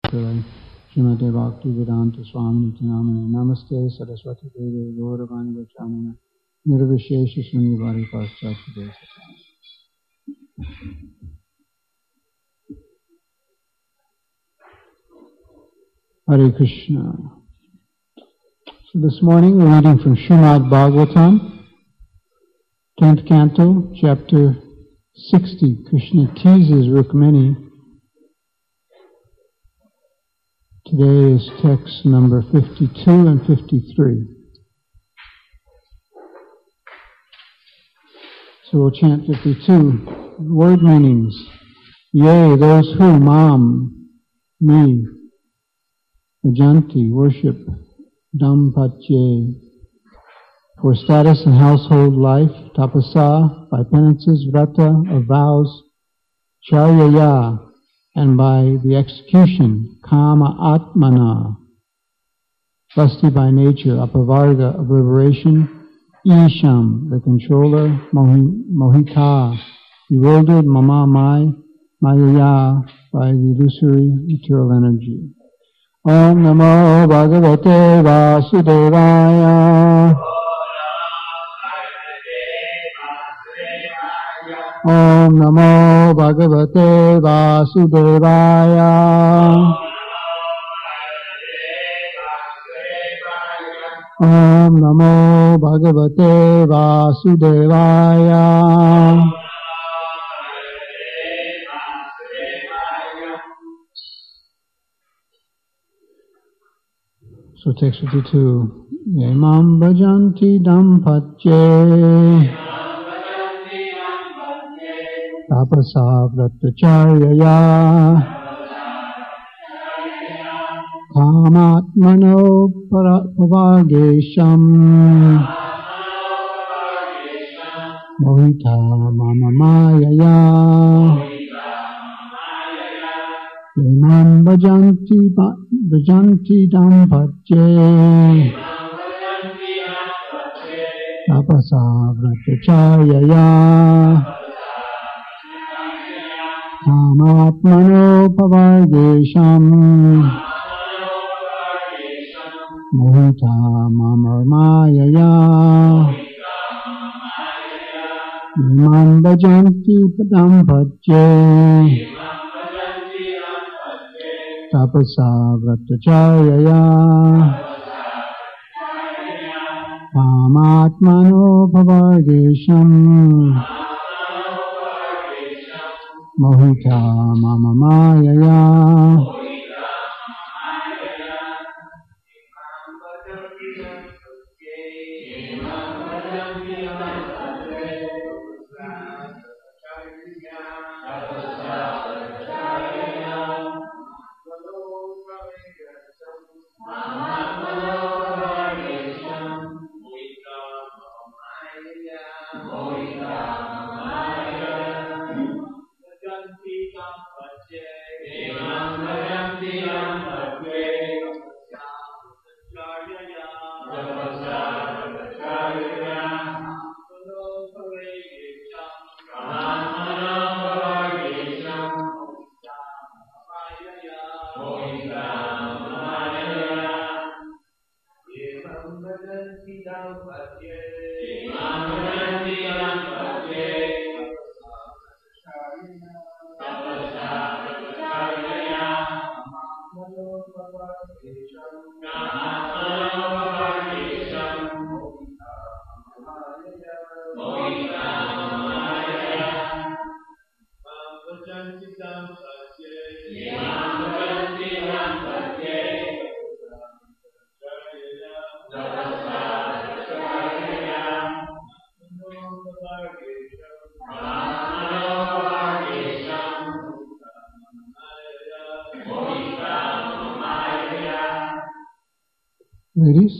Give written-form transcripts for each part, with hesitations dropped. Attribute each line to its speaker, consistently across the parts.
Speaker 1: Pillai, Srimate Bhaktivedanta Swami Nityanamane, Namaste Saraswati Devi, Gauravani Vachanina, Nirvishesha Sunivari Paschati Desata. Hare Krishna. So this morning we're reading from Srimad Bhagavatam, 10th Canto, Chapter 60. Krishna teases Rukmini. Today is text number 52 and 53. So we'll chant 52. Word meanings. Yea, those who, Mam, me, Bhajanti, worship, Dampatye, for status and household life, Tapasa, by penances, Vrata, of vows, Charyaya, and by the execution, Kama Atmana, lusty by nature, Apavarga, of liberation, Isham, the controller, Mohita, bewildered, Mama, Mayaya, by the illusory material energy. Om Namo Bhagavate Vasudevaya. Om Namo Bhagavate Vasudevaya. Om Namo Bhagavate Vasudevaya. So text 52. Yemam bhajanti dampatye tapasa vratacharyaya kamatmano pavagesham mohita mamamayaya. Yemam bhajanti dampatye tapasa vratacharyaya kamatmano pavagesham mohita mamamayaya. Yemam bhajanti dampatye tapasa vratacharyaya kamatmano pavagesham mohita mamamayaya. Ladies?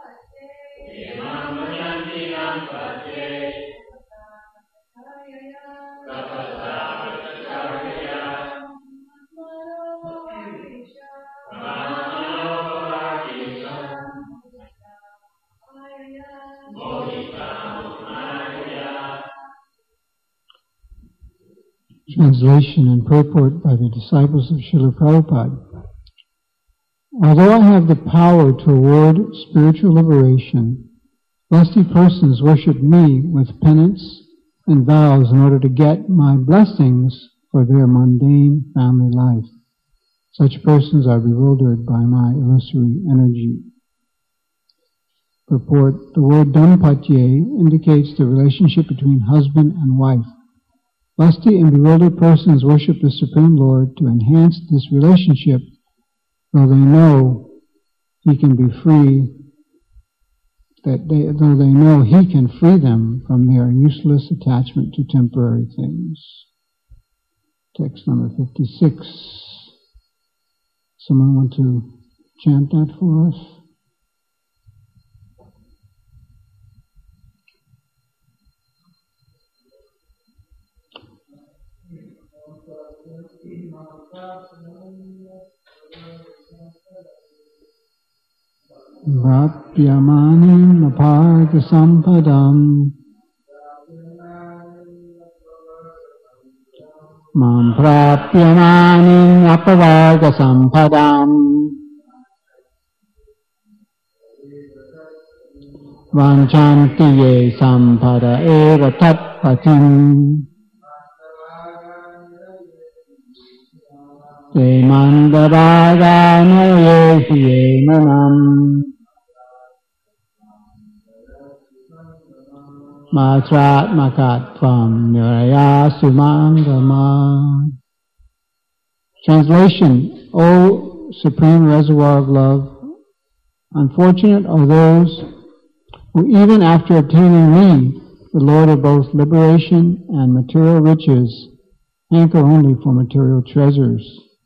Speaker 1: Translation and purport by the disciples of Srila Prabhupada. Although I have the power to award spiritual liberation, lusty persons worship me with penance and vows in order to get my blessings for their mundane family life. Such persons are bewildered by my illusory energy. Purport: the word dampatye indicates the relationship between husband and wife. Lusty and bewildered persons worship the Supreme Lord to enhance this relationship, though they know He can be free, though they know He can free them from their useless attachment to temporary things. Text number 56. Someone want to chant that for us? Vapyamanim aparga sampadam mam prapyamanim apavarga sampadam vanchanti ye sampada eva tat patim te mandavagano ye hiye manam matratmakatvam niraya sumangama. Translation: O Supreme Reservoir of Love, unfortunate are those who, even after obtaining me, the Lord of both liberation and material riches, hanker only for material treasures.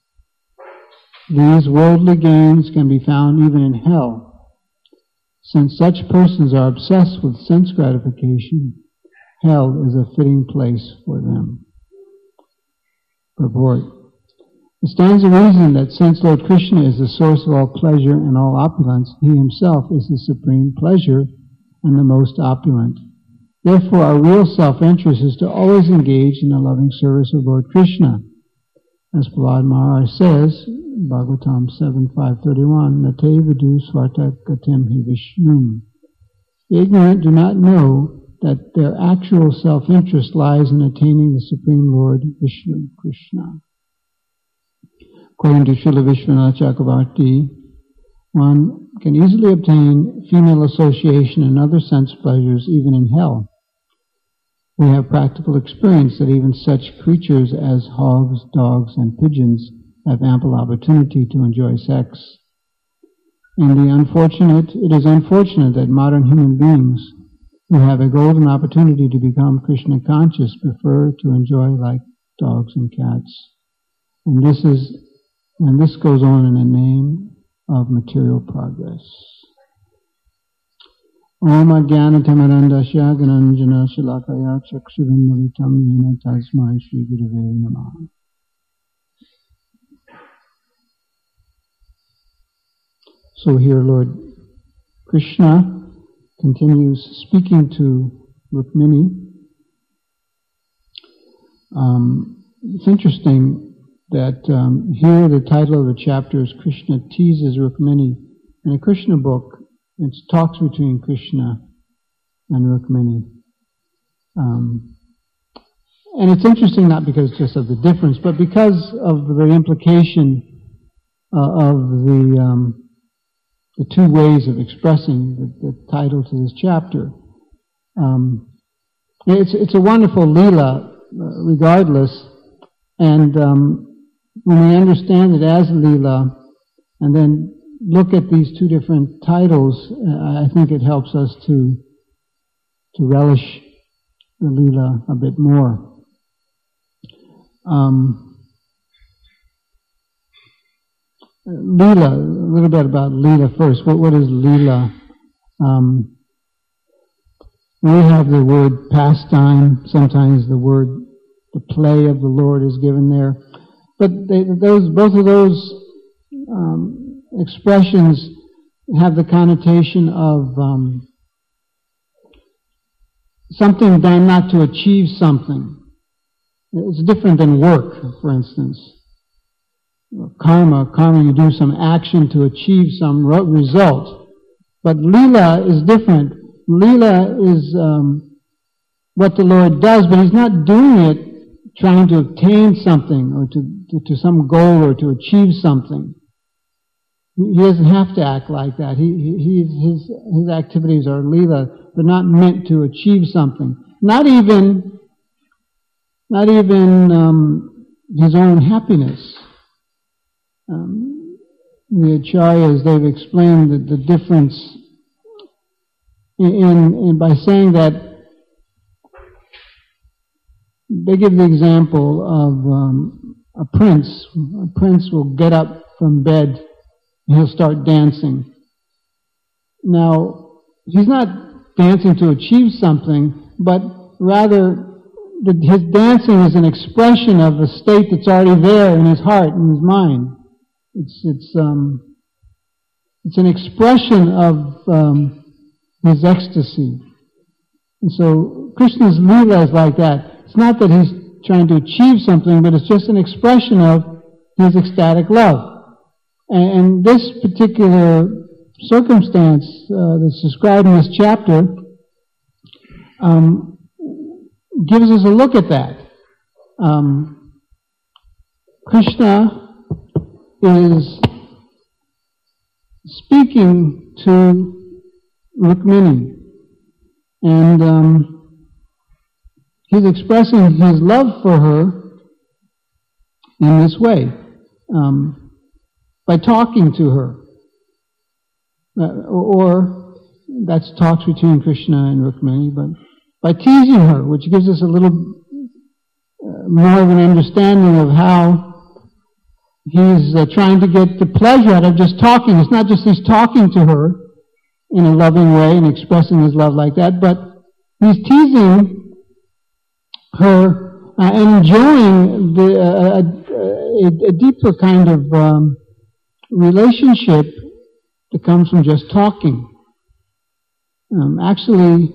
Speaker 1: These worldly gains can be found even in hell. Since such persons are obsessed with sense gratification, hell is a fitting place for them. Purport: it stands to reason that since Lord Krishna is the source of all pleasure and all opulence, He Himself is the supreme pleasure and the most opulent. Therefore, our real self-interest is to always engage in the loving service of Lord Krishna. As Prahlad Maharaj says, Bhagavatam 7.531, Nate vidu svarta gatim hi vishnum. The ignorant do not know that their actual self-interest lies in attaining the Supreme Lord Vishnu Krishna. According to Srila Vishwanath Chakravarti, one can easily obtain female association and other sense pleasures even in hell. We have practical experience that even such creatures as hogs, dogs, and pigeons have ample opportunity to enjoy sex. It is unfortunate that modern human beings who have a golden opportunity to become Krishna conscious prefer to enjoy like dogs and cats. And this goes on in the name of material progress. Om Ajnanatamarandasya Gananjana Shalakaya Chakshurunmilitam Yena Tasmai Shri Gurave Namaha. So here Lord Krishna continues speaking to Rukmini. It's interesting that here the title of the chapter is Krishna Teases Rukmini. In a Krishna book, it's talks between Krishna and Rukmini. And it's interesting not because just of the difference, but because of the implication of the two ways of expressing the title to this chapter. It's a wonderful Leela, regardless, and when we understand it as Leela, and then look at these two different titles, I think it helps us to relish the Leela a bit more. Leela, a little bit about Leela first. What is Leela? We have the word pastime. Sometimes the play of the Lord is given there. But both of those expressions have the connotation of something done not to achieve something. It's different than work, for instance. Karma, you do some action to achieve some result. But Leela is different. Leela is what the Lord does, but He's not doing it trying to obtain something or to some goal or to achieve something. He doesn't have to act like that. His activities are Leela. They're not meant to achieve something. Not even his own happiness. The Acharyas, they've explained that the difference by saying that, they give the example of a prince. A prince will get up from bed and he'll start dancing. Now, he's not dancing to achieve something, but rather his dancing is an expression of a state that's already there in his heart and his mind. It's an expression of his ecstasy. And so Krishna's Leela is like that. It's not that he's trying to achieve something, but it's just an expression of his ecstatic love. And this particular circumstance that's described in this chapter gives us a look at that. Krishna is speaking to Rukmini, and he's expressing his love for her in this way, by talking to her. Or that's talks between Krishna and Rukmini, but by teasing her, which gives us a little more of an understanding of how he's trying to get the pleasure out of just talking. It's not just he's talking to her in a loving way and expressing his love like that, but he's teasing her and enjoying a deeper kind of relationship that comes from just talking. Actually,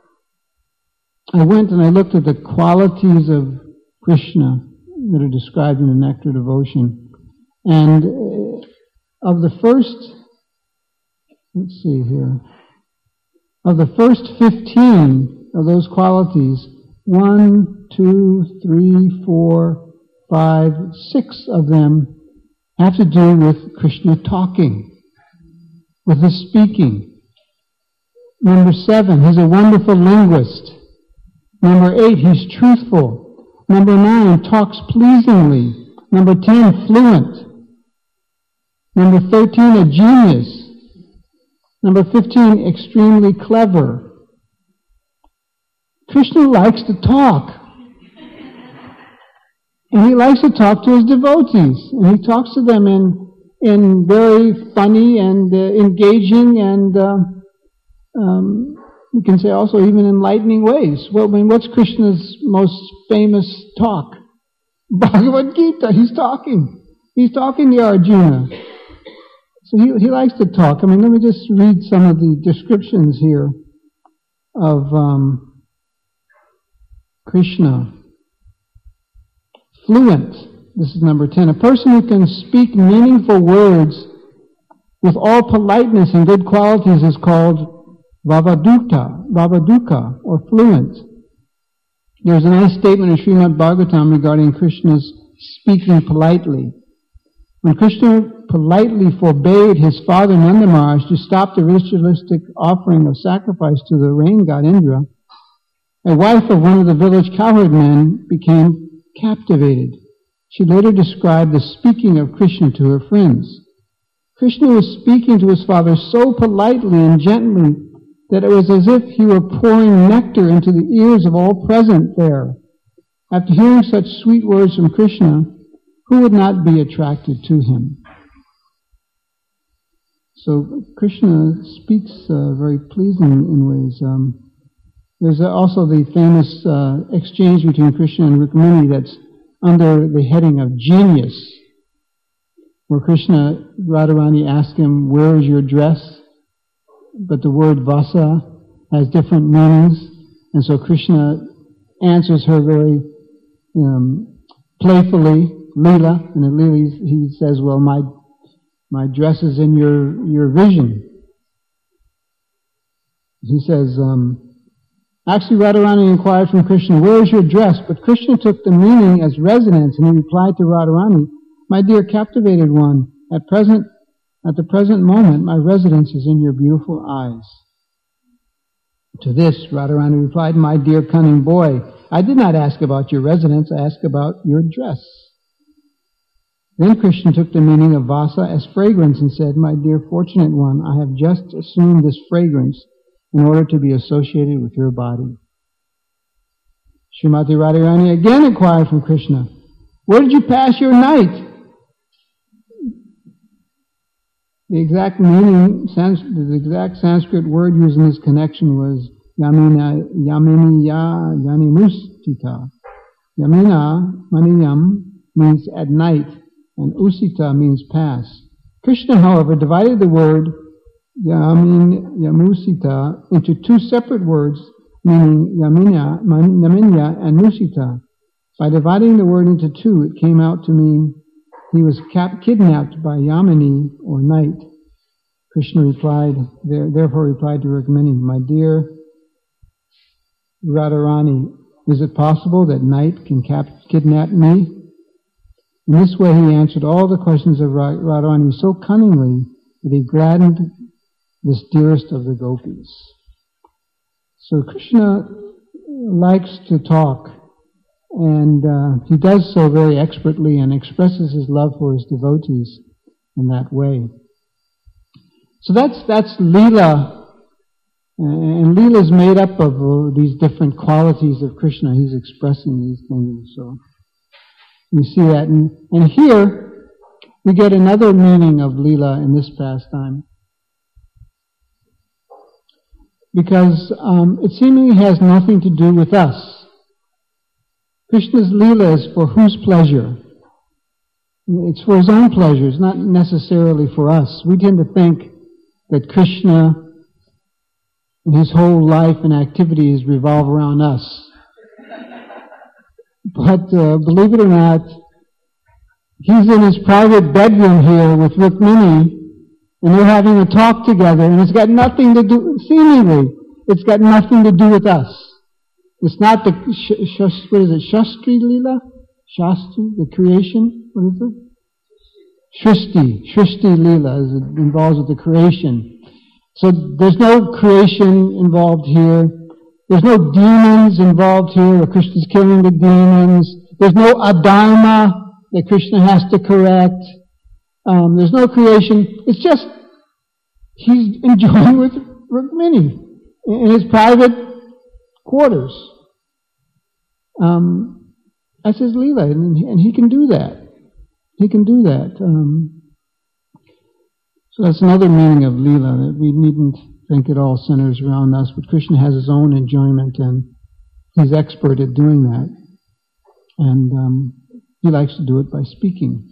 Speaker 1: I went and I looked at the qualities of Krishna that are described in the Nectar Devotion. And of the first, let's see here, of the first 15 of those qualities, 1, 2, 3, 4, 5, 6 of them have to do with Krishna talking, with his speaking. Number 7, he's a wonderful linguist. Number 8, he's truthful. Number 9, talks pleasingly. Number 10, fluent. Number 13, a genius. Number 15, extremely clever. Krishna likes to talk. And he likes to talk to his devotees. And he talks to them in very funny and engaging and we can say also even enlightening ways. Well, I mean, what's Krishna's most famous talk? Bhagavad Gita. He's talking. He's talking to Arjuna. So he likes to talk. I mean, let me just read some of the descriptions here of Krishna. Fluent. This is number 10. A person who can speak meaningful words with all politeness and good qualities is called Vavaduka, or fluent. There's a nice statement in Srimad Bhagavatam regarding Krishna's speaking politely. When Krishna politely forbade his father Nanda Maharaj to stop the ritualistic offering of sacrifice to the rain god Indra, a wife of one of the village cowherd men became captivated. She later described the speaking of Krishna to her friends. Krishna was speaking to his father so politely and gently that it was as if he were pouring nectar into the ears of all present there. After hearing such sweet words from Krishna, who would not be attracted to him? So Krishna speaks very pleasing in ways. There's also the famous exchange between Krishna and Rukmini that's under the heading of genius, where Radharani asks him, "Where is your dress?" But the word vasa has different meanings, and so Krishna answers her very playfully, Leela, and in Leela he says, "Well, my dress is in your vision." He says, actually Radharani inquired from Krishna, "Where is your dress?" But Krishna took the meaning as residence, and he replied to Radharani, "My dear captivated one, at the present moment, my residence is in your beautiful eyes." To this, Radharani replied, "My dear cunning boy, I did not ask about your residence, I asked about your dress." Then Krishna took the meaning of vasa as fragrance and said, "My dear fortunate one, I have just assumed this fragrance in order to be associated with your body." Srimati Radharani again inquired from Krishna, "Where did you pass your night?" The exact meaning, the exact Sanskrit word used in this connection was Yaminiya Yanimustita. Yamina, maniyam, means at night, and usita means pass. Krishna, however, divided the word Yamusita into two separate words, meaning Yaminya and Musita. By dividing the word into two, it came out to mean he was kidnapped by Yamini, or night. Krishna therefore replied to Rukmini, "My dear Radharani, is it possible that night can kidnap me?" In this way he answered all the questions of Radharani so cunningly that he gladdened this dearest of the gopis. So Krishna likes to talk, and he does so very expertly and expresses his love for his devotees in that way. So that's Leela, and Leela is made up of these different qualities of Krishna. He's expressing these things. So we see that, and here we get another meaning of Leela in this pastime, because it seemingly has nothing to do with us. Krishna's Leela is for whose pleasure? It's for his own pleasure. It's not necessarily for us. We tend to think that Krishna and his whole life and activities revolve around us. But believe it or not, he's in his private bedroom here with Rukmini, and they're having a talk together, and it's got nothing to do, seemingly, it's got nothing to do with us. It's not the, what is it, Shastri Leela? Shastri, the creation? What is it? Shrishti Leela involves with the creation. So there's no creation involved here. There's no demons involved here, or Krishna's killing the demons. There's no adharma that Krishna has to correct. There's no creation. It's just he's enjoying with Rukmini in his private quarters. That's his Leela, and he can do that. He can do that. So that's another meaning of Leela, that we needn't think it all centers around us, but Krishna has his own enjoyment, and he's expert at doing that. And he likes to do it by speaking.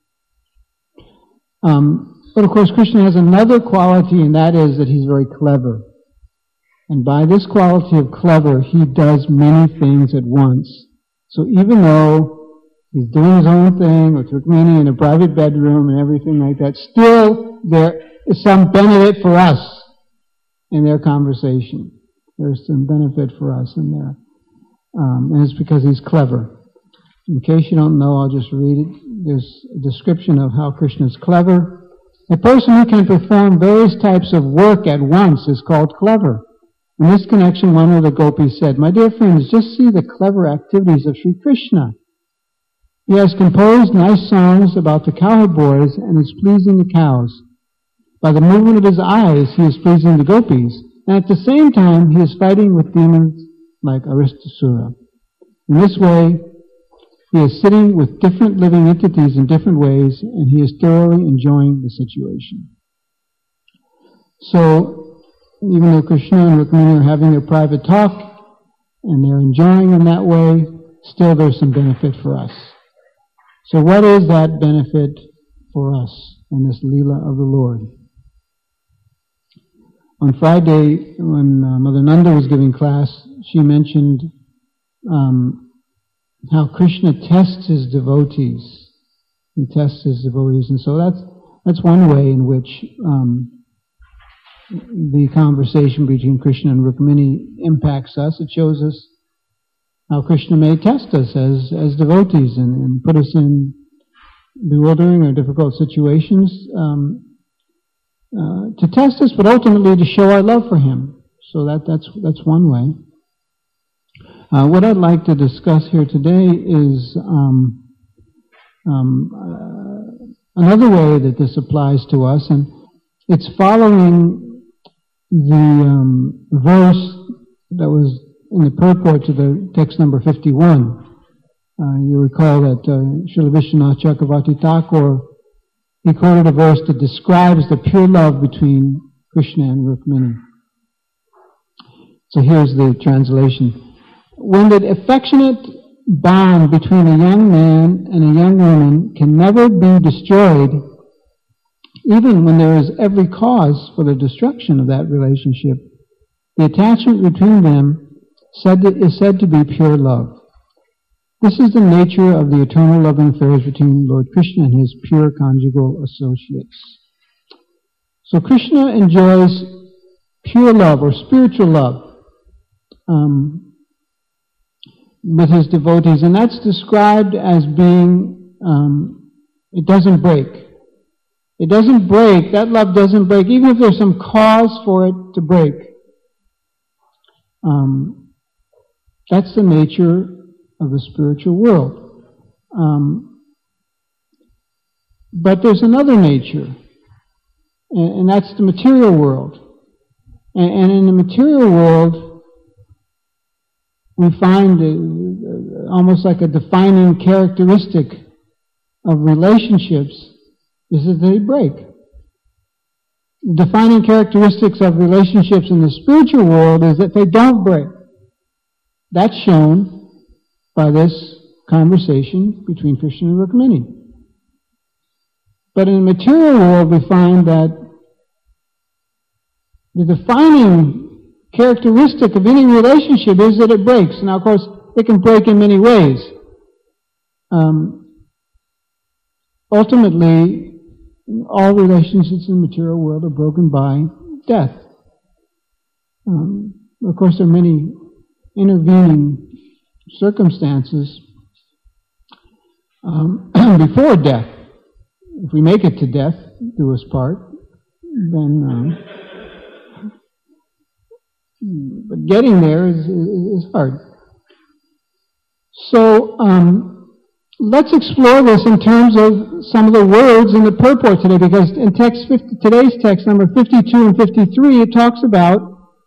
Speaker 1: But of course, Krishna has another quality, and that is that he's very clever. And by this quality of clever, he does many things at once. So even though he's doing his own thing with Rukmini in a private bedroom and everything like that, still there is some benefit for us in their conversation. There's some benefit for us in there. And it's because he's clever. In case you don't know, I'll just read it. There's a description of how Krishna is clever. A person who can perform various types of work at once is called clever. In this connection, one of the gopis said, "My dear friends, just see the clever activities of Sri Krishna. He has composed nice songs about the cowherd boys and is pleasing the cows. By the movement of his eyes, he is pleasing the gopis, and at the same time, he is fighting with demons like Aristasura. In this way, he is sitting with different living entities in different ways, and he is thoroughly enjoying the situation." So, even though Krishna and Rukmini are having their private talk, and they're enjoying in that way, still there's some benefit for us. So what is that benefit for us in this Leela of the Lord? On Friday, when Mother Nanda was giving class, she mentioned how Krishna tests his devotees. He tests his devotees, and so that's one way in which the conversation between Krishna and Rukmini impacts us. It shows us how Krishna may test us as devotees and put us in bewildering or difficult situations to test us, but ultimately to show our love for Him. So that's one way. What I'd like to discuss here today is another way that this applies to us, and it's following the verse that was in the purport to the text number 51. You recall that Srila Vishwanath Chakravarti Thakur, he quoted a verse that describes the pure love between Krishna and Rukmini. So here's the translation. When the affectionate bond between a young man and a young woman can never be destroyed, even when there is every cause for the destruction of that relationship, the attachment between them is said to be pure love. This is the nature of the eternal loving affairs between Lord Krishna and his pure conjugal associates. So Krishna enjoys pure love or spiritual love with his devotees, and that's described as being, it doesn't break. It doesn't break, that love doesn't break, even if there's some cause for it to break. That's the nature of the spiritual world. But there's another nature, and that's the material world. And in the material world, we find almost like a defining characteristic of relationships is that they break. Defining characteristics of relationships in the spiritual world is that they don't break. That's shown by this conversation between Krishna and Rukmini. But in the material world, we find that the defining characteristic of any relationship is that it breaks. Now, of course, it can break in many ways. Ultimately, all relationships in the material world are broken by death. Of course, there are many intervening circumstances before death. If we make it to death, do us part, then but getting there is hard. So let's explore this in terms of some of the words in the purport today, because in today's text, number 52 and 53, it talks about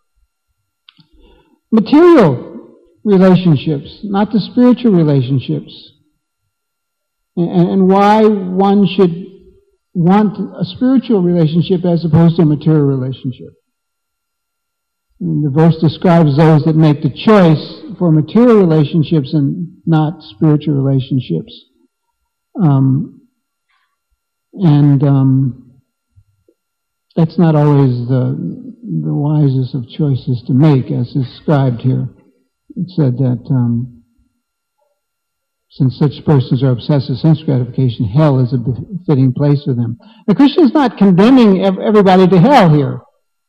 Speaker 1: material relationships, not the spiritual relationships, and why one should want a spiritual relationship as opposed to a material relationship. And the verse describes those that make the choice for material relationships and not spiritual relationships. That's not always the wisest of choices to make, as described here. It said that since such persons are obsessed with sense gratification, hell is a befitting place for them. Now, Krishna is not condemning everybody to hell here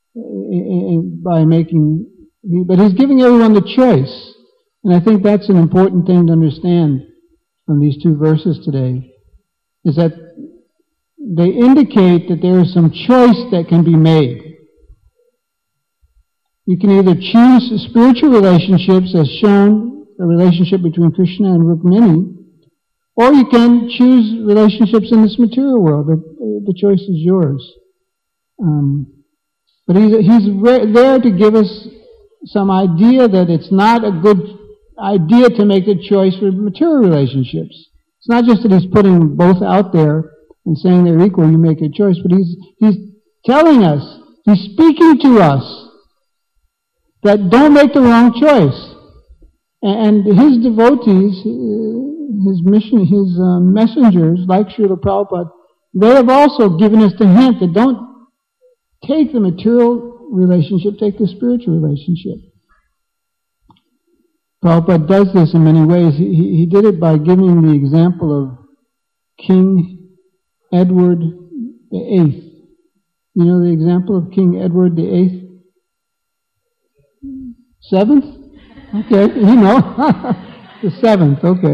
Speaker 1: but he's giving everyone the choice. And I think that's an important thing to understand from these two verses today, is that they indicate that there is some choice that can be made. You can either choose spiritual relationships, as shown, a relationship between Krishna and Rukmini, or you can choose relationships in this material world. The choice is yours. But he's there to give us some idea that it's not a good idea to make a choice for material relationships. It's not just that he's putting both out there and saying they're equal, you make a choice, but he's telling us He's speaking to us that don't make the wrong choice. And his devotees, his messengers, like Srila Prabhupada, they have also given us the hint that don't take the material relationship, take the spiritual relationship. Prabhupada does this in many ways. He did it by giving the example of King Edward VIII. You know the example of King Edward VIII? Seventh? Okay, you know. The seventh, okay.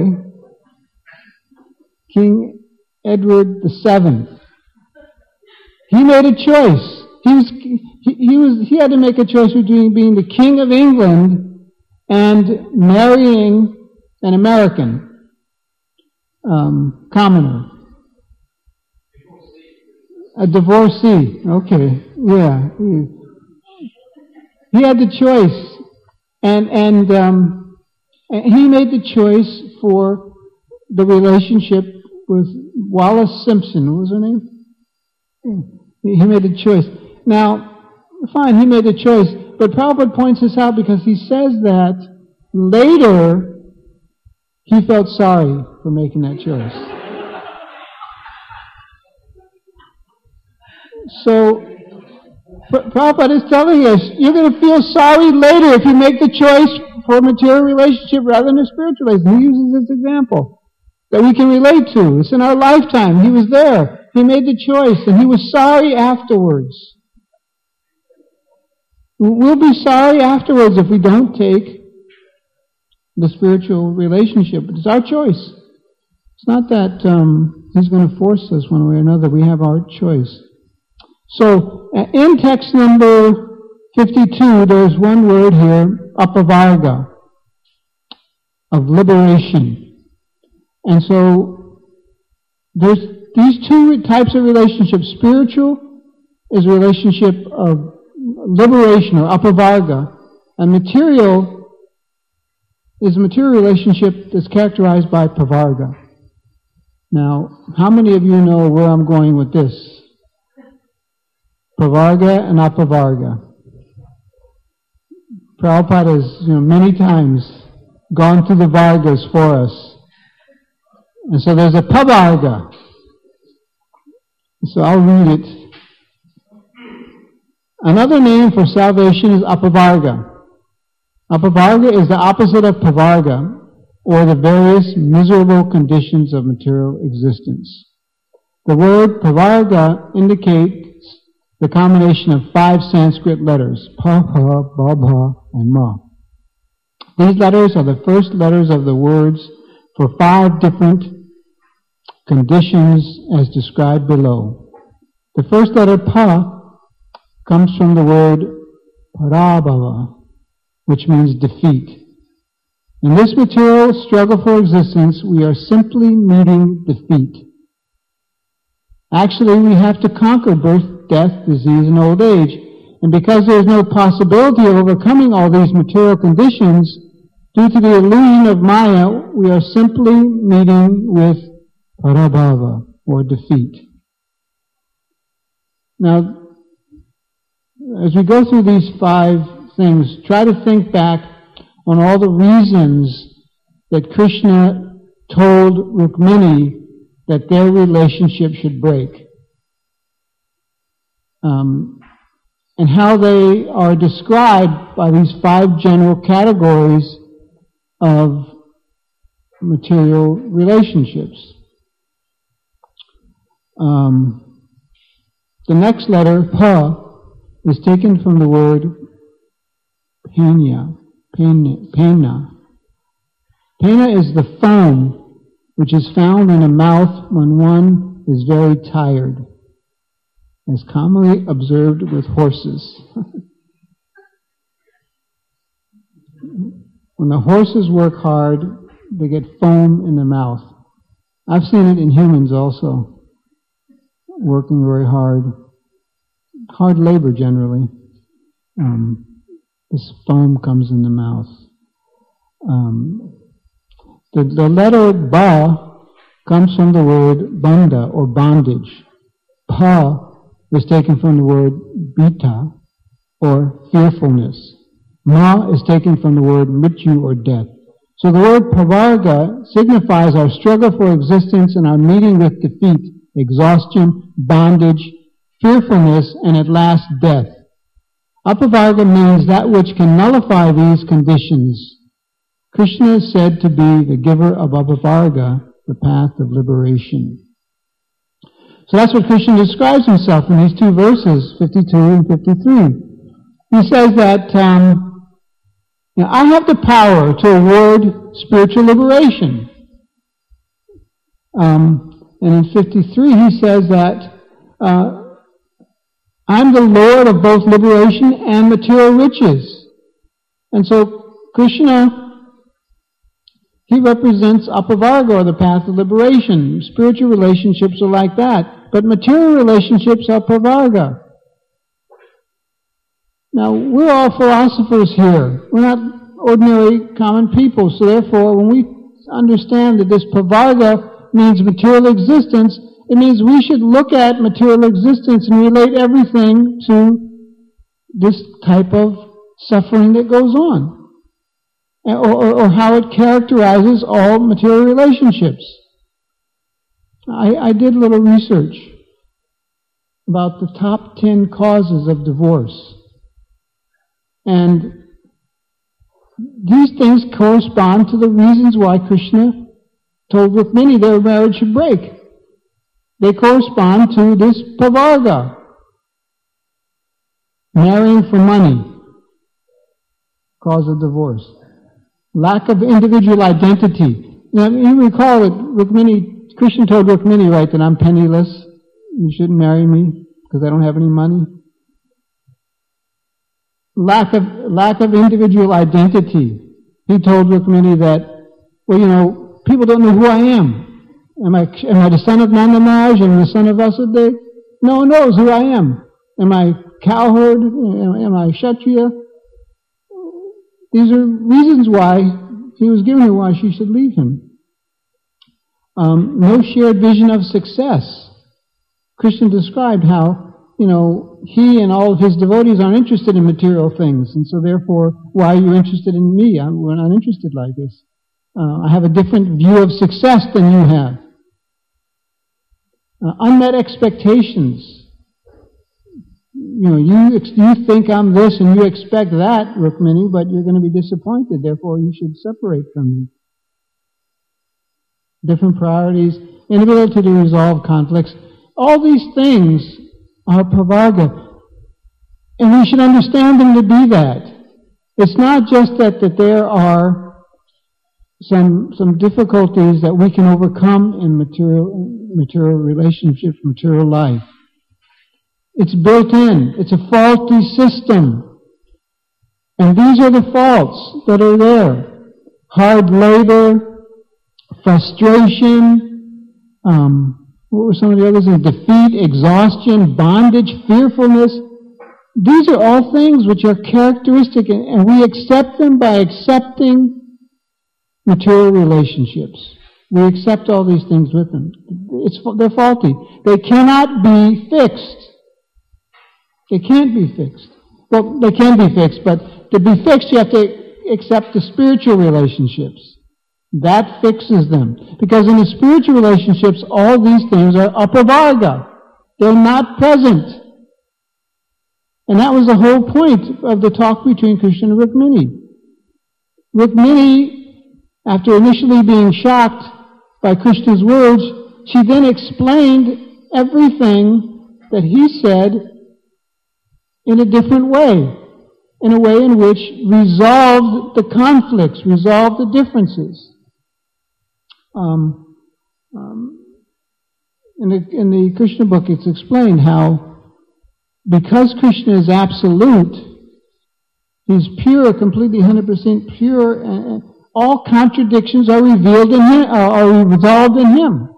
Speaker 1: King Edward VII. He made a choice. He had to make a choice between being the King of England and marrying an American commoner. A divorcee. Okay, yeah. He had the choice. And he made the choice for the relationship with Wallace Simpson. What was her name? He made a choice. Now, fine, he made a choice. But Prabhupada points this out because he says that later he felt sorry for making that choice. So, Prabhupada is telling us, you're going to feel sorry later if you make the choice for a material relationship rather than a spiritual relationship. He uses this example that we can relate to. It's in our lifetime. He was there. He made the choice, and he was sorry afterwards. We'll be sorry afterwards if we don't take the spiritual relationship. But it's our choice. It's not that he's going to force us one way or another. We have our choice. So, in text number 52, there's one word here, apavarga, of liberation. And so, there's these two types of relationships. Spiritual is a relationship of liberation, or apavarga, and material is a material relationship that's characterized by pavarga. Now, how many of you know where I'm going with this? Pavarga and apavarga. Prabhupada has, many times gone through the vargas for us. And so there's a pavarga. So I'll read it. Another name for salvation is apavarga. Apavarga is the opposite of pavarga, or the various miserable conditions of material existence. The word pavarga indicates the combination of 5 Sanskrit letters, pa, pa, ba, ba, and ma. These letters are the first letters of the words for 5 different conditions as described below. The first letter, pa, comes from the word parabhava, which means defeat. In this material struggle for existence, we are simply meeting defeat. Actually, we have to conquer birth, death, disease, and old age. And because there is no possibility of overcoming all these material conditions, due to the illusion of Maya, we are simply meeting with parabhava, or defeat. Now, as we go through these 5 things, try to think back on all the reasons that Krishna told Rukmini that their relationship should break. And how they are described by these 5 general categories of material relationships. The next letter, pa, is taken from the word pena. Pena is the foam which is found in a mouth when one is very tired, as commonly observed with horses. When the horses work hard, they get foam in their mouth. I've seen it in humans also, working very hard. Hard labor generally. This foam comes in the mouth. The letter ba comes from the word banda, or bondage. Pa is taken from the word bita, or fearfulness. Ma is taken from the word mrityu, or death. So the word pavarga signifies our struggle for existence and our meeting with defeat, exhaustion, bondage, fearfulness, and at last death. Apavarga means that which can nullify these conditions. Krishna is said to be the giver of Apavarga, the path of liberation. So that's what Krishna describes himself in these two verses, 52 and 53. He says that I have the power to award spiritual liberation. And in 53 he says that I'm the Lord of both liberation and material riches. And so Krishna, he represents Apavarga, or the path of liberation. Spiritual relationships are like that. But material relationships are Pavarga. Now, we're all philosophers here. We're not ordinary common people. So therefore, when we understand that this Pavarga means material existence, it means we should look at material existence and relate everything to this type of suffering that goes on. Or how it characterizes all material relationships. I did a little research about the top 10 causes of divorce. And these things correspond to the reasons why Krishna told Rukmini their marriage should break. They correspond to this pavarga. Marrying for money, cause of divorce. Lack of individual identity. Now, you recall that Krishna told Rukmini, right, that I'm penniless. You shouldn't marry me because I don't have any money. Lack of individual identity. He told Rukmini that, well, people don't know who I am. Am I the son of Nanda Maharaj? Am I the son of Vasudeva? No one knows who I am. Am I cowherd? Am I Kshatriya? These are reasons why he was giving her why she should leave him. No shared vision of success. Krishna described how, he and all of his devotees aren't interested in material things, and so therefore, why are you interested in me? We're not interested like this. I have a different view of success than you have. Unmet expectations. You think I'm this and you expect that, Rukmini, but you're going to be disappointed. Therefore, you should separate from me. Different priorities, inability to resolve conflicts. All these things are pavarga. And we should understand them to be that. It's not just that there are some difficulties that we can overcome in material relationships, material life. It's built in. It's a faulty system. And these are the faults that are there. Hard labor, frustration, what were some of the others? Defeat, exhaustion, bondage, fearfulness. These are all things which are characteristic, and we accept them by accepting material relationships. We accept all these things with them. They're faulty. They cannot be fixed. They can't be fixed. Well, they can be fixed, but to be fixed, you have to accept the spiritual relationships. That fixes them. Because in the spiritual relationships, all these things are apavarga. They're not present. And that was the whole point of the talk between Krishna and Rukmini. Rukmini, after initially being shocked by Krishna's words, she then explained everything that he said in a different way, in a way in which resolved the conflicts, resolved the differences. In the Krishna book, it's explained how, because Krishna is absolute, he's pure, completely 100% pure, and all contradictions are revealed in him, are resolved in him.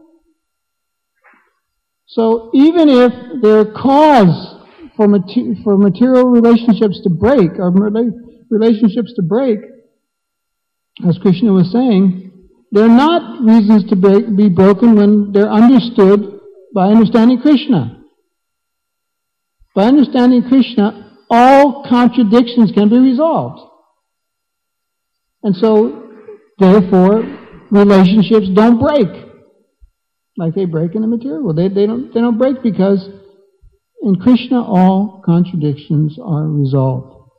Speaker 1: So even if their cause for material relationships to break, or relationships to break, as Krishna was saying, they're not reasons to be broken when they're understood by understanding Krishna. By understanding Krishna, all contradictions can be resolved. And so, therefore, relationships don't break like they break in the material world. They don't break because in Krishna all contradictions are resolved.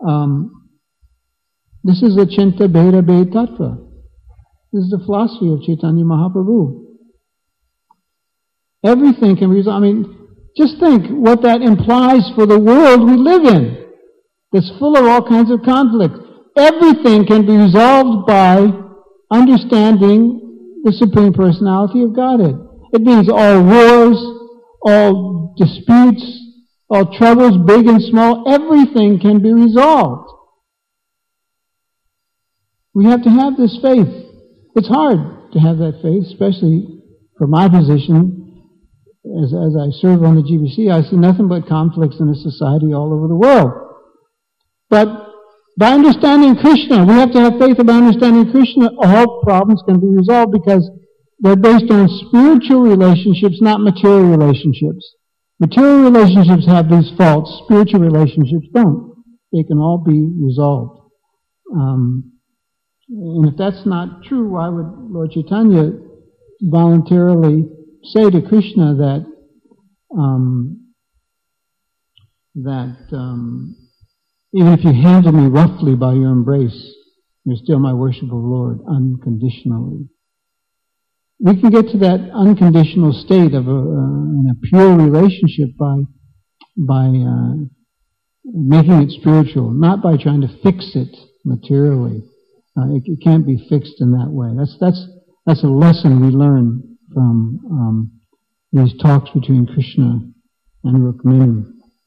Speaker 1: This is a Chinta Bheda Bhed Tattva. This is the philosophy of Chaitanya Mahaprabhu. Everything can be resolved. I mean, just think what that implies for the world we live in. That's full of all kinds of conflict. Everything can be resolved by understanding the Supreme Personality of Godhead. It means all wars, all disputes, all troubles, big and small, everything can be resolved. We have to have this faith. It's hard to have that faith, especially for my position. As I serve on the GBC, I see nothing but conflicts in the society all over the world. But by understanding Krishna, we have to have faith about understanding Krishna, all problems can be resolved because they're based on spiritual relationships, not material relationships. Material relationships have these faults, spiritual relationships don't. They can all be resolved. And if that's not true, why would Lord Chaitanya voluntarily say to Krishna that even if you handle me roughly by your embrace, you're still my worshipful Lord, unconditionally. We can get to that unconditional state of in a pure relationship by making it spiritual, not by trying to fix it materially. It can't be fixed in that way. That's a lesson we learn from these talks between Krishna and Rukmini.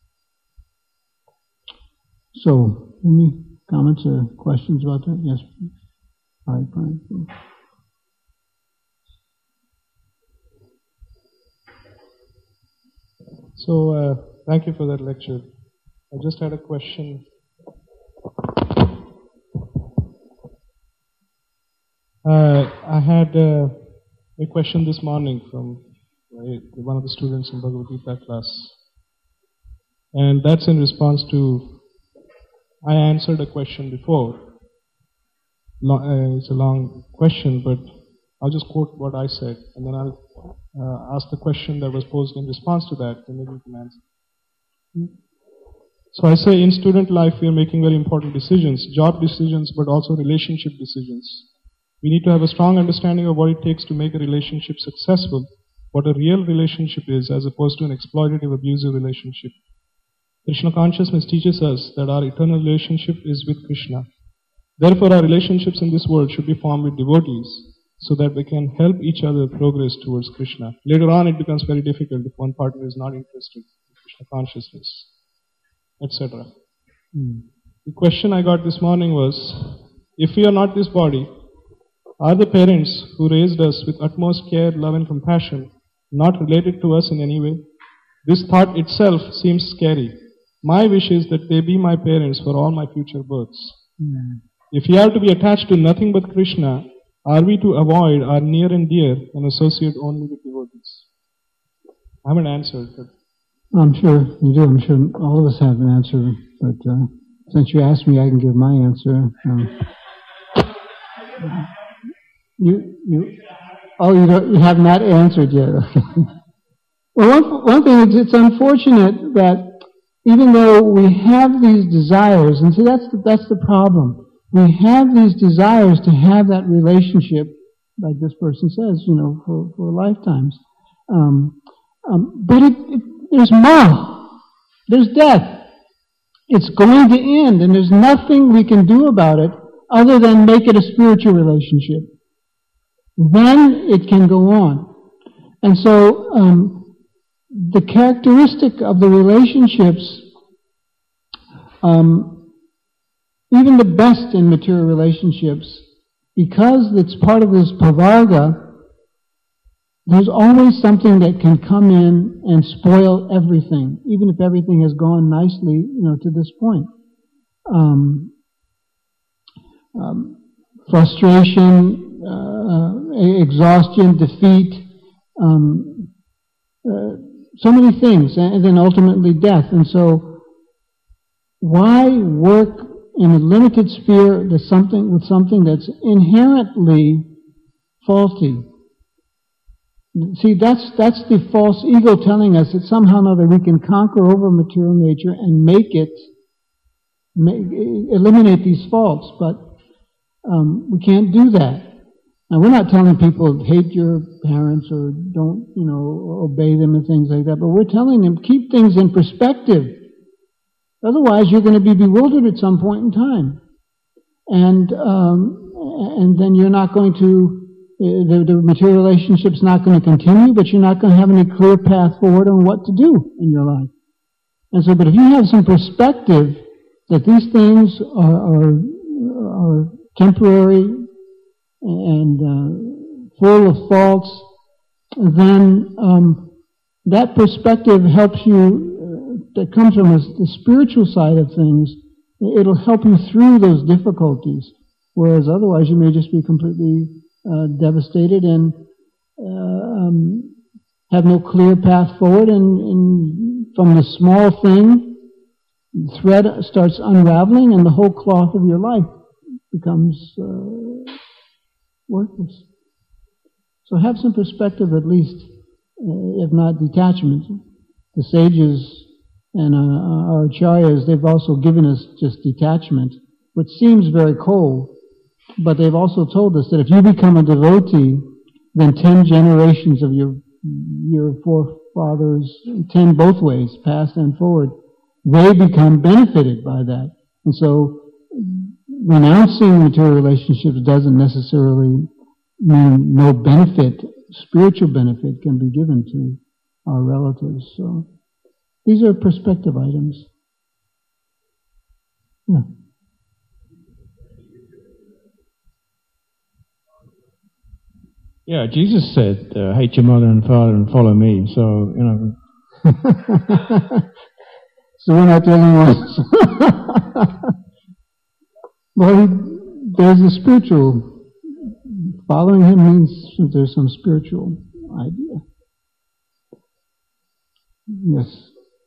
Speaker 1: So, any comments or questions about that? Yes. All right, Brian.
Speaker 2: So, thank you for that lecture. I just had a question. I had a question this morning from one of the students in Bhagavad Gita class. And that's in response to, I answered a question before. It's a long question, but I'll just quote what I said, and then I'll ask the question that was posed in response to that, and maybe you can answer. So I say, in student life, we are making very important decisions, job decisions, but also relationship decisions. We need to have a strong understanding of what it takes to make a relationship successful, what a real relationship is, as opposed to an exploitative, abusive relationship. Krishna consciousness teaches us that our eternal relationship is with Krishna. Therefore, our relationships in this world should be formed with devotees, so that we can help each other progress towards Krishna. Later on, it becomes very difficult if one partner is not interested in Krishna consciousness, etc. The question I got this morning was, if we are not this body, are the parents who raised us with utmost care, love and compassion not related to us in any way? This thought itself seems scary. My wish is that they be my parents for all my future births. If we are to be attached to nothing but Krishna, are we to avoid our near and dear and associate only with devotees? I haven't answered, but
Speaker 1: I'm sure you do. I'm sure all of us have an answer, but since you asked me, I can give my answer. You have not answered yet. Well, one thing is, it's unfortunate that even though we have these desires, and see that's the problem. We have these desires to have that relationship, like this person says, for lifetimes. But there's more. There's death. It's going to end, and there's nothing we can do about it other than make it a spiritual relationship. Then it can go on. And so, the characteristic of the relationships, even the best in material relationships, because it's part of this pavarga, there's always something that can come in and spoil everything, even if everything has gone nicely, to this point. Frustration, exhaustion, defeat, so many things, and then ultimately death. And so, why work in a limited sphere with something that's inherently faulty? See, that's the false ego telling us that somehow or other we can conquer over material nature and eliminate these faults, but we can't do that. Now, we're not telling people hate your parents or don't, obey them and things like that, but we're telling them keep things in perspective. Otherwise, you're going to be bewildered at some point in time, and then you're not going to. The material relationship's not going to continue, but you're not going to have any clear path forward on what to do in your life. And so, but if you have some perspective that these things are temporary and full of faults, then that perspective helps you, that comes from the spiritual side of things, it'll help you through those difficulties, whereas otherwise you may just be completely devastated and have no clear path forward, and from the small thing, the thread starts unraveling and the whole cloth of your life becomes worthless. So have some perspective at least, if not detachment. The sages and our acharyas, they've also given us just detachment, which seems very cold, but they've also told us that if you become a devotee, then 10 generations of your forefathers, 10 both ways, past and forward, they become benefited by that. And so renouncing material relationships doesn't necessarily mean no benefit, spiritual benefit can be given to our relatives. So these are perspective items. Yeah.
Speaker 3: Yeah, Jesus said, hate your mother and father and follow me. So,
Speaker 1: So we're not the only ones. Well, there's a spiritual, following him means there's some spiritual idea. Yes.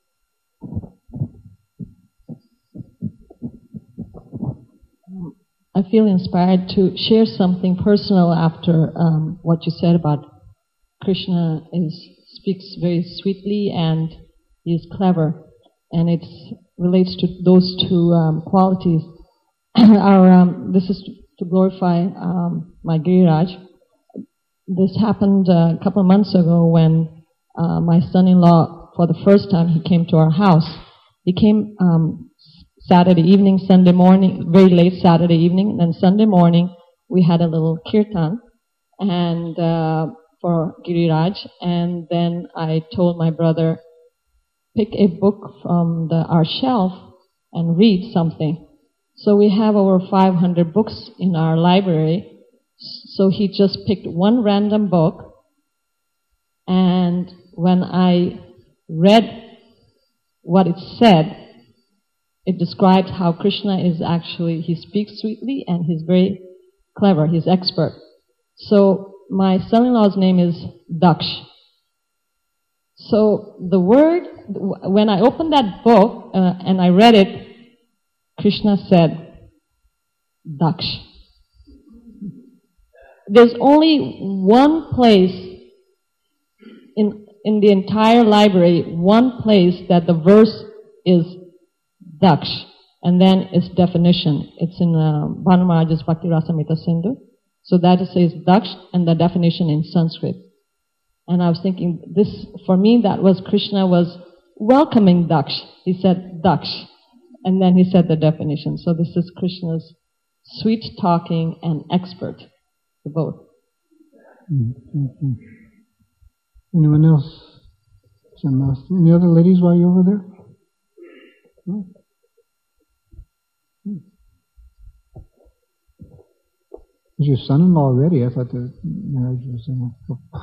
Speaker 4: I feel inspired to share something personal after what you said about Krishna speaks very sweetly and he is clever, and it relates to those two qualities. This is to glorify my Giriraj. This happened a couple of months ago when my son-in-law, for the first time, he came to our house. He came Saturday evening, Sunday morning, very late Saturday evening, and then Sunday morning we had a little kirtan and for Giriraj, and then I told my brother, pick a book from our shelf and read something. So we have over 500 books in our library, so he just picked one random book, and when I read what it said, it describes how Krishna is actually, he speaks sweetly and he's very clever, he's expert. So my son-in-law's name is Daksh. So the word, when I opened that book and I read it, Krishna said, Daksh. There's only one place in the entire library, one place that the verse is Daksh, and then its definition. It's in Bhanu Maharaj's Bhakti Rasamrita Sindhu. So that it says Daksh and the definition in Sanskrit. And I was thinking, this, for me, that was Krishna was welcoming Daksh. He said Daksh, and then he said the definition. So this is Krishna's sweet talking and expert to both.
Speaker 1: Mm-hmm. Anyone else? Any other ladies while you're over there? No? Is your son-in-law already? I thought the marriage was in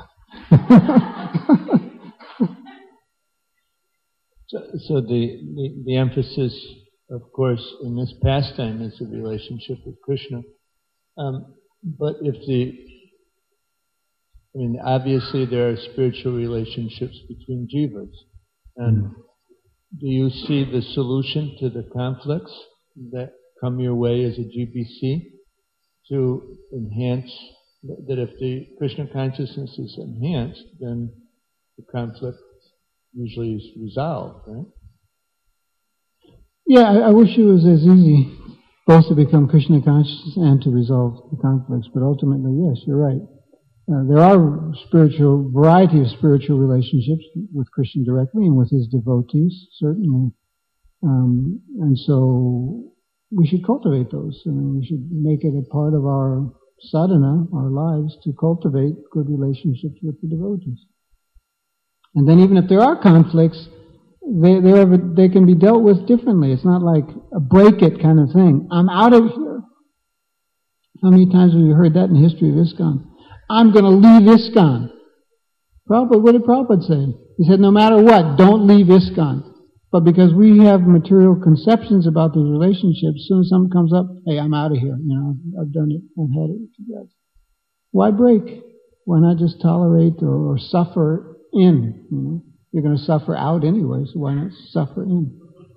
Speaker 5: So the emphasis, of course, in this pastime is the relationship with Krishna. But if I mean, obviously there are spiritual relationships between jivas. And do you see the solution to the conflicts that come your way as a GBC to enhance, that if the Krishna consciousness is enhanced, then the conflict usually is resolved, right?
Speaker 1: Yeah, I wish it was as easy both to become Krishna conscious and to resolve the conflicts, but ultimately, yes, you're right. There are variety of spiritual relationships with Krishna directly and with his devotees, certainly. And so we should cultivate those. I mean, we should make it a part of our sadhana, our lives, to cultivate good relationships with the devotees. And then even if there are conflicts, they can be dealt with differently. It's not like a break it kind of thing. I'm out of here. How many times have you heard that in the history of ISKCON? I'm going to leave ISKCON. Prabhupada, what did Prabhupada say? He said, no matter what, don't leave ISKCON. But because we have material conceptions about these relationships, as soon as something comes up, hey, I'm out of here. You know, I've done it. I've had it. Why break? Why not just tolerate or suffer in? You know, you're going to suffer out anyway, so why not suffer in?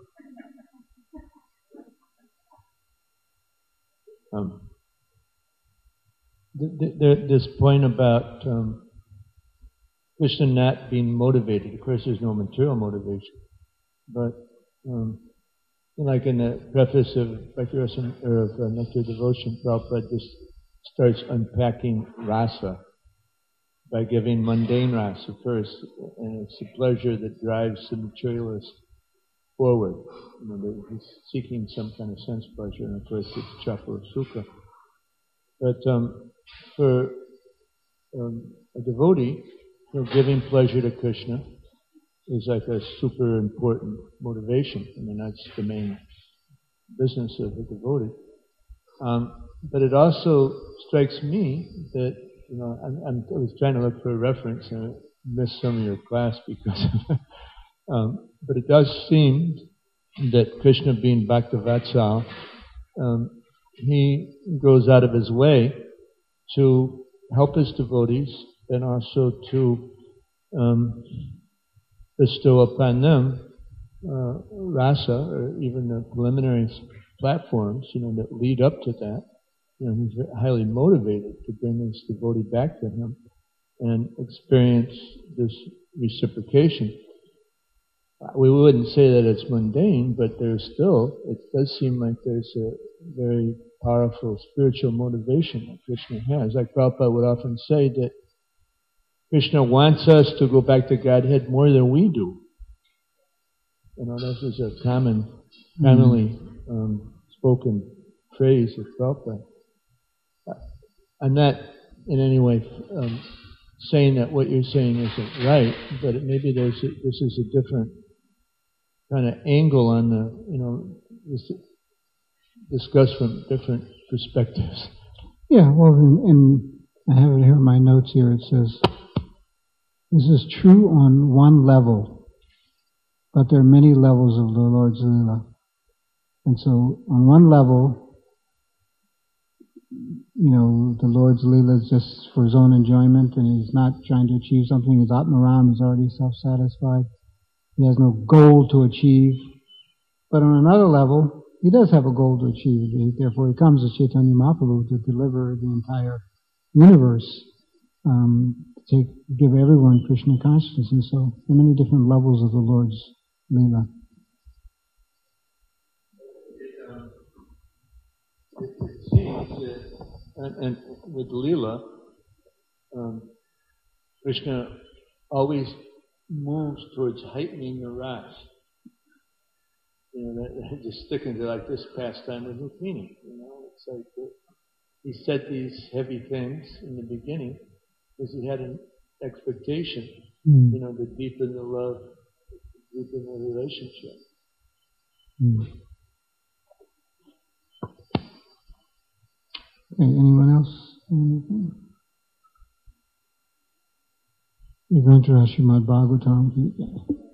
Speaker 5: This point about Krishna not being motivated. Of course, there's no material motivation, but like in the preface of Nectar Devotion, Prabhupada just starts unpacking rasa by giving mundane rasa first, and it's the pleasure that drives the materialist forward. You know, he's seeking some kind of sense pleasure, and of course it's chapur sukha. But for a devotee, giving pleasure to Krishna is like a super important motivation. I mean, that's the main business of a devotee. But it also strikes me that, you know, I was trying to look for a reference and I missed some of your class because of but it does seem that Krishna, being Bhakta-Vatsal, he goes out of his way to help his devotees and also to bestow upon them rasa, or even the preliminary platforms, you know, that lead up to that. You know, he's highly motivated to bring this devotee back to him and experience this reciprocation. We wouldn't say that it's mundane, but it does seem like there's a very powerful spiritual motivation that Krishna has. Like Prabhupada would often say that Krishna wants us to go back to Godhead more than we do. You know, this is a commonly spoken phrase of Prabhupada. I'm not in any way saying that what you're saying isn't right, but maybe this is a different kind of angle on the, you know, discussed from different perspectives.
Speaker 1: Yeah, well, and I have it here in my notes here. It says, this is true on one level, but there are many levels of the Lord's Leela. And so, on one level, you know, the Lord's Leela is just for his own enjoyment, and he's not trying to achieve something. He's Atmaram, he's already self-satisfied. He has no goal to achieve. But on another level, he does have a goal to achieve. Therefore, he comes as Chaitanya Mahaprabhu to deliver the entire universe, to give everyone Krishna consciousness. And so, there are many different levels of the Lord's Leela.
Speaker 5: It seems that, and with Leela, Krishna always moves towards heightening the ras. You know, that just sticking to like this pastime with Rukmini. You know, it's like he said these heavy things in the beginning because he had an expectation, you know, to deepen the love, deepen the relationship.
Speaker 1: Okay, anyone else? Anything? You're going to Srimad Bhagavatam.